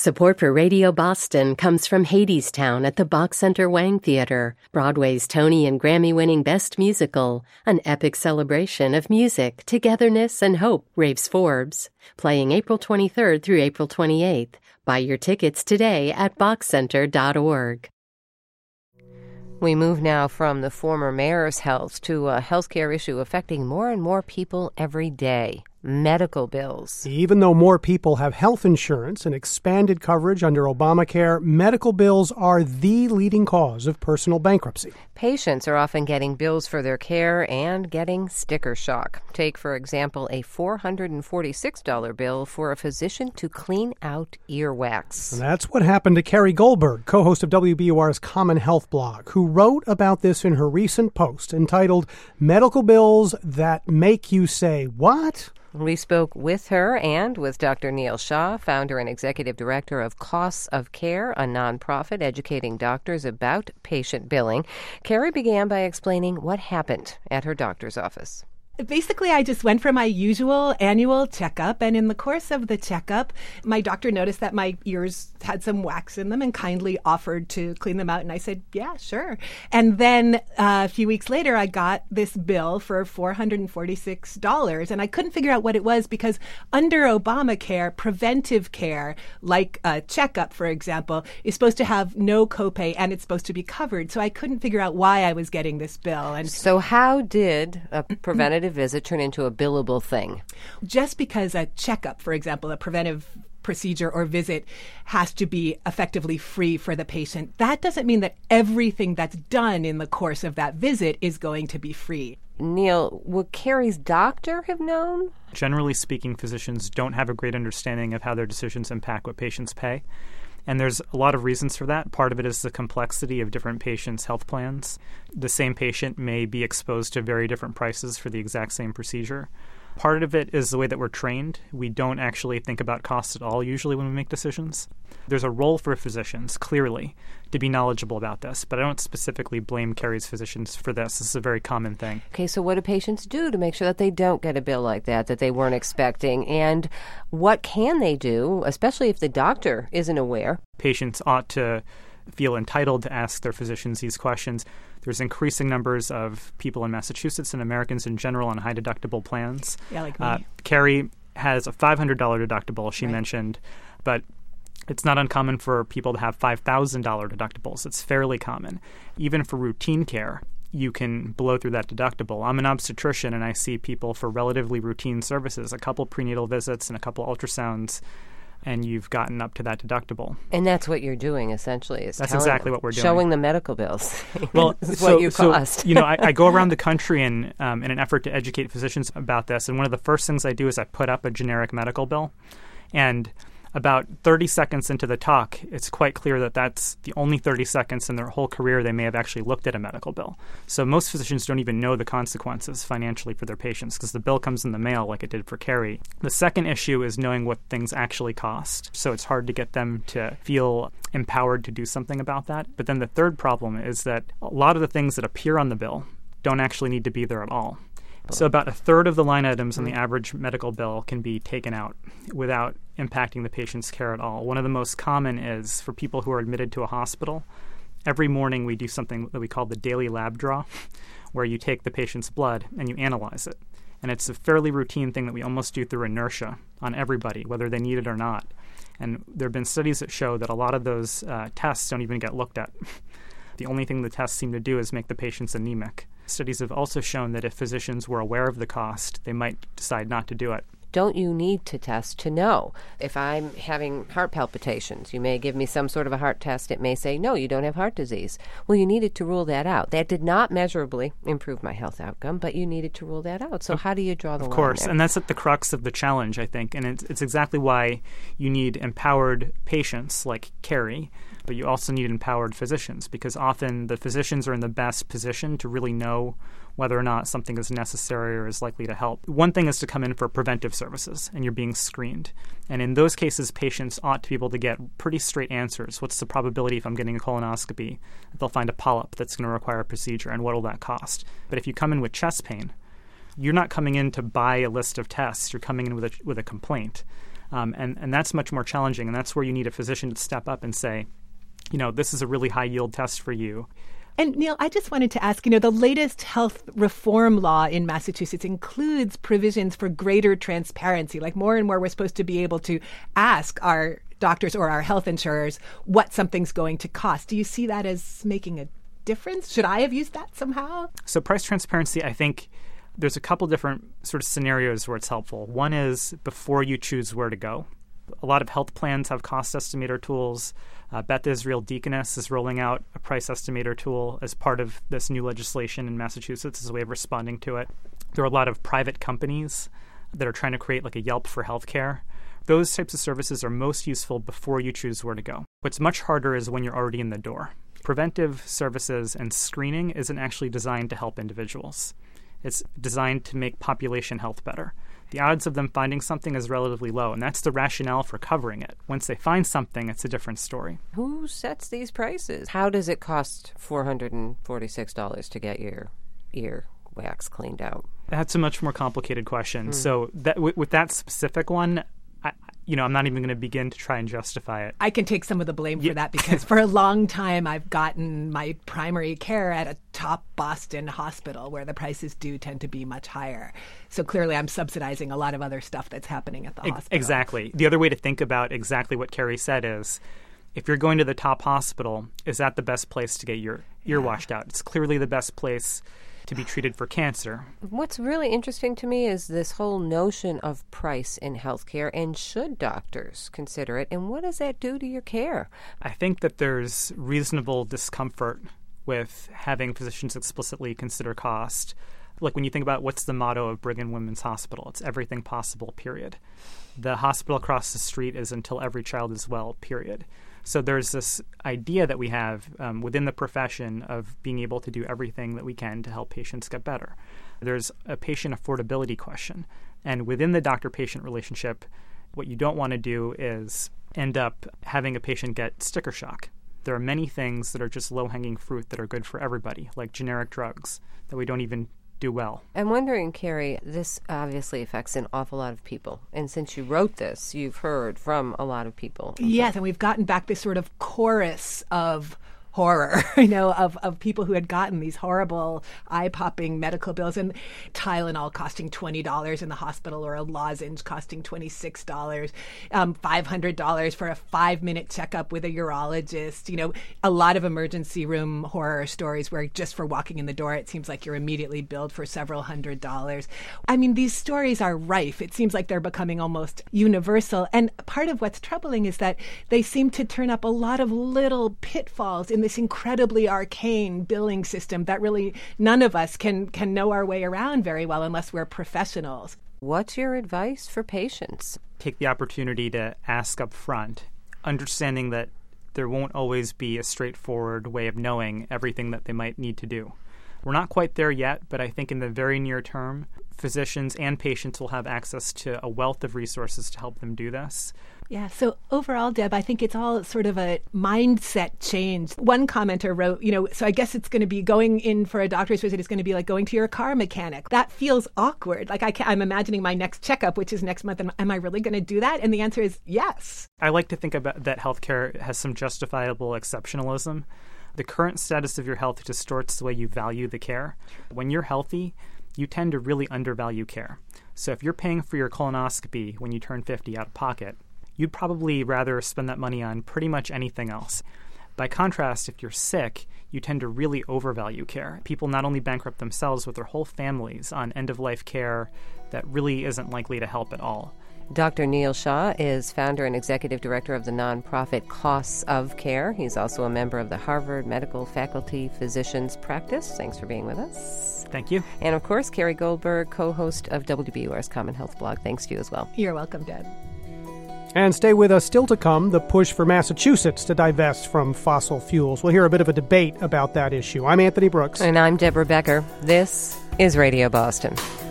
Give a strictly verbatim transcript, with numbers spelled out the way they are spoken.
Support for Radio Boston comes from Hadestown at the Bach Center Wang Theater, Broadway's Tony and Grammy-winning Best Musical, an epic celebration of music, togetherness, and hope, raves Forbes. Playing April twenty-third through April twenty-eighth. Buy your tickets today at bach center dot org. We move now from the former mayor's health to a healthcare issue affecting more and more people every day. Medical bills. Even though more people have health insurance and expanded coverage under Obamacare, medical bills are the leading cause of personal bankruptcy. Patients are often getting bills for their care and getting sticker shock. Take, for example, a four hundred forty-six dollars bill for a physician to clean out earwax. And that's what happened to Carrie Goldberg, co-host of W B U R's Common Health blog, who wrote about this in her recent post entitled Medical Bills That Make You Say, What? We spoke with her and with Doctor Neil Shah, founder and executive director of Costs of Care, a nonprofit educating doctors about patient billing. Carrie began by explaining what happened at her doctor's office. Basically, I just went for my usual annual checkup, and in the course of the checkup, my doctor noticed that my ears had some wax in them and kindly offered to clean them out, and I said, yeah, sure. And then uh, a few weeks later, I got this bill for four hundred forty-six dollars, and I couldn't figure out what it was because under Obamacare, preventive care, like a checkup, for example, is supposed to have no copay, and it's supposed to be covered, so I couldn't figure out why I was getting this bill. And so how did a preventative visit turn into a billable thing? Just because a checkup, for example, a preventive procedure or visit has to be effectively free for the patient, that doesn't mean that everything that's done in the course of that visit is going to be free. Neil, would Carrie's doctor have known? Generally speaking, physicians don't have a great understanding of how their decisions impact what patients pay. And there's a lot of reasons for that. Part of it is the complexity of different patients' health plans. The same patient may be exposed to very different prices for the exact same procedure. Part of it is the way that we're trained. We don't actually think about costs at all usually when we make decisions. There's a role for physicians, clearly, to be knowledgeable about this, but I don't specifically blame Carrie's physicians for this. This is a very common thing. Okay, so what do patients do to make sure that they don't get a bill like that, that they weren't expecting? And what can they do, especially if the doctor isn't aware? Patients ought to feel entitled to ask their physicians these questions. There's increasing numbers of people in Massachusetts and Americans in general on high deductible plans. Yeah, like me. Uh, Carrie has a five hundred dollars deductible, she right. mentioned, but it's not uncommon for people to have five thousand dollars deductibles. It's fairly common. Even for routine care, you can blow through that deductible. I'm an obstetrician, and I see people for relatively routine services, a couple prenatal visits and a couple ultrasounds, and you've gotten up to that deductible. And that's what you're doing, essentially. Is that's exactly what we're doing. Showing the medical bills. Well, this is so, what you so, cost. you know, I, I go around the country and, um, in an effort to educate physicians about this, and one of the first things I do is I put up a generic medical bill. And about thirty seconds into the talk, it's quite clear that that's the only thirty seconds in their whole career they may have actually looked at a medical bill. So most physicians don't even know the consequences financially for their patients because the bill comes in the mail like it did for Carrie. The second issue is knowing what things actually cost. So it's hard to get them to feel empowered to do something about that. But then the third problem is that a lot of the things that appear on the bill don't actually need to be there at all. So about a third of the line items on the average medical bill can be taken out without impacting the patient's care at all. One of the most common is for people who are admitted to a hospital. Every morning we do something that we call the daily lab draw, where you take the patient's blood and you analyze it. And it's a fairly routine thing that we almost do through inertia on everybody, whether they need it or not. And there have been studies that show that a lot of those uh, tests don't even get looked at. The only thing the tests seem to do is make the patients anemic. Studies have also shown that if physicians were aware of the cost, they might decide not to do it. Don't you need to test to know? If I'm having heart palpitations, you may give me some sort of a heart test. It may say, no, you don't have heart disease. Well, you needed to rule that out. That did not measurably improve my health outcome, but you needed to rule that out. So how do you draw the line? Of course, there? And that's at the crux of the challenge, I think. And it's, it's exactly why you need empowered patients like Carrie, but you also need empowered physicians, because often the physicians are in the best position to really know whether or not something is necessary or is likely to help. One thing is to come in for preventive services, and you're being screened. And in those cases, patients ought to be able to get pretty straight answers. What's the probability if I'm getting a colonoscopy that they'll find a polyp that's going to require a procedure, and what will that cost? But if you come in with chest pain, you're not coming in to buy a list of tests. You're coming in with a, with a complaint. Um, and, and that's much more challenging. And that's where you need a physician to step up and say, you know, this is a really high yield test for you. And Neil, I just wanted to ask, you know, the latest health reform law in Massachusetts includes provisions for greater transparency. Like more and more, we're supposed to be able to ask our doctors or our health insurers what something's going to cost. Do you see that as making a difference? Should I have used that somehow? So price transparency, I think there's a couple different sort of scenarios where it's helpful. One is before you choose where to go. A lot of health plans have cost estimator tools. Uh, Beth Israel Deaconess is rolling out a price estimator tool as part of this new legislation in Massachusetts as a way of responding to it. There are a lot of private companies that are trying to create like a Yelp for healthcare. Those types of services are most useful before you choose where to go. What's much harder is when you're already in the door. Preventive services and screening isn't actually designed to help individuals. It's designed to make population health better. The odds of them finding something is relatively low, and that's the rationale for covering it. Once they find something, it's a different story. Who sets these prices? How does it cost four hundred forty-six dollars to get your ear wax cleaned out? That's a much more complicated question. Mm. So that, w- with that specific one, I, you know, I'm not even going to begin to try and justify it. I can take some of the blame yeah. for that because for a long time I've gotten my primary care at a top Boston hospital where the prices do tend to be much higher. So clearly I'm subsidizing a lot of other stuff that's happening at the e- hospital. Exactly. The other way to think about exactly what Carrie said is, if you're going to the top hospital, is that the best place to get your ear yeah. washed out? It's clearly the best place to be treated for cancer. What's really interesting to me is this whole notion of price in healthcare, and should doctors consider it, and what does that do to your care? I think that there's reasonable discomfort with having physicians explicitly consider cost. Like when you think about what's the motto of Brigham and Women's Hospital, it's everything possible, period. The hospital across the street is until every child is well, period. So there's this idea that we have um, within the profession of being able to do everything that we can to help patients get better. There's a patient affordability question. And within the doctor-patient relationship, what you don't want to do is end up having a patient get sticker shock. There are many things that are just low-hanging fruit that are good for everybody, like generic drugs that we don't even do well. I'm wondering, Carrie, this obviously affects an awful lot of people. And since you wrote this, you've heard from a lot of people. Yes, and we've gotten back this sort of chorus of horror, you know, of, of people who had gotten these horrible, eye-popping medical bills, and Tylenol costing twenty dollars in the hospital, or a lozenge costing twenty-six dollars, um, five hundred dollars for a five-minute checkup with a urologist. You know, a lot of emergency room horror stories where just for walking in the door, it seems like you're immediately billed for several hundred dollars. I mean, these stories are rife. It seems like they're becoming almost universal. And part of what's troubling is that they seem to turn up a lot of little pitfalls in this incredibly arcane billing system that really none of us can can know our way around very well unless we're professionals. What's your advice for patients? Take the opportunity to ask up front, understanding that there won't always be a straightforward way of knowing everything that they might need to do. We're not quite there yet, but I think in the very near term, physicians and patients will have access to a wealth of resources to help them do this. Yeah, so overall, Deb, I think it's all sort of a mindset change. One commenter wrote, you know, so I guess it's going to be going in for a doctor's visit is going to be like going to your car mechanic. That feels awkward. Like I can, I'm imagining my next checkup, which is next month. And am I really going to do that? And the answer is yes. I like to think about that healthcare has some justifiable exceptionalism. The current status of your health distorts the way you value the care. When you're healthy, you tend to really undervalue care. So if you're paying for your colonoscopy when you turn fifty out of pocket, you'd probably rather spend that money on pretty much anything else. By contrast, if you're sick, you tend to really overvalue care. People not only bankrupt themselves, but their whole families on end-of-life care that really isn't likely to help at all. Doctor Neil Shah is founder and executive director of the nonprofit Costs of Care. He's also a member of the Harvard Medical Faculty Physicians Practice. Thanks for being with us. Thank you. And of course, Carrie Goldberg, co-host of W B U R's Common Health blog. Thanks to you as well. You're welcome, Deb. And stay with us. Still to come, the push for Massachusetts to divest from fossil fuels. We'll hear a bit of a debate about that issue. I'm Anthony Brooks. And I'm Deborah Becker. This is Radio Boston.